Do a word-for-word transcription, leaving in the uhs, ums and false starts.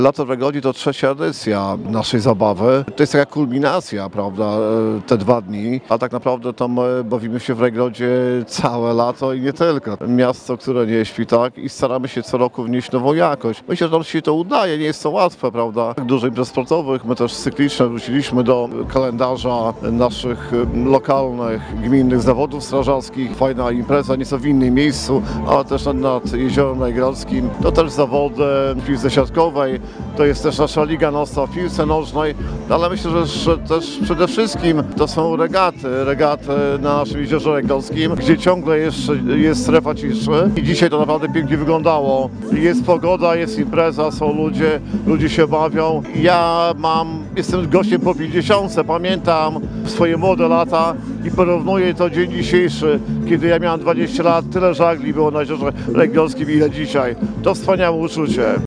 Lato w Regodzie to trzecia edycja naszej zabawy. To jest taka kulminacja, prawda, te dwa dni, a tak naprawdę to my bawimy się w Regrodzie całe lato i nie tylko. Miasto, które nie śpi, tak, i staramy się co roku wnieść nową jakość. Myślę, że nam się to udaje, nie jest to łatwe, prawda. Dużo imprez sportowych, my też cyklicznie wróciliśmy do kalendarza naszych lokalnych, gminnych zawodów strażackich. Fajna impreza, nieco w innym miejscu, ale też nad, nad Jeziorem Najgrodzkim. To też zawody w piłce siatkowej, to jest też nasza Liga Nocna w piłce nożnej, ale myślę, że, że też przede wszystkim to są regaty, regaty na naszym Jeziorze Najgrodzkim, gdzie ciągle jeszcze jest strefa ciszy i dzisiaj to naprawdę pięknie wyglądało. Jest pogoda, jest impreza, są ludzie, ludzie się bawią. Ja mam, jestem gościem po pięćdziesiątce, pamiętam swoje młode lata i porównuję to dzień dzisiejszy, kiedy ja miałem dwadzieścia lat, tyle żagli było na Jeziorze Najgrodzkim, ile dzisiaj. To wspaniałe uczucie.